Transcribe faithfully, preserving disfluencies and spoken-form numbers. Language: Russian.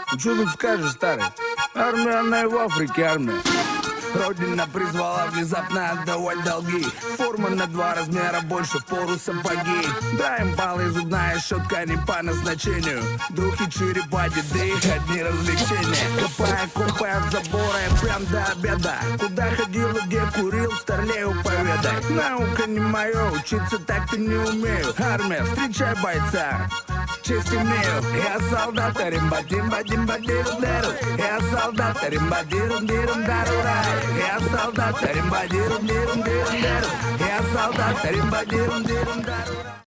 Ну что тут скажешь, старый? Армия, она и в Африке армия. Родина призвала внезапно отдавать долги. Форма на два размера больше, впору сапоги. Да, импал и зубная щетка не по назначению. Друг и черепа, деды, одни развлечения. Копая, копая в заборы, прям до обеда. Куда ходил и где курил, старлею поведай. Наука не моя, учиться так-то не умею. Армия, встречай бойца, честь имею. Я солдат, римба-димба-димба-диру-деру. Я солдат, римба-диру-диру-дару-рай. Я солдат, римба-диру-диру-диру-деру. Я солдат, римба-диру-диру-дару-рай.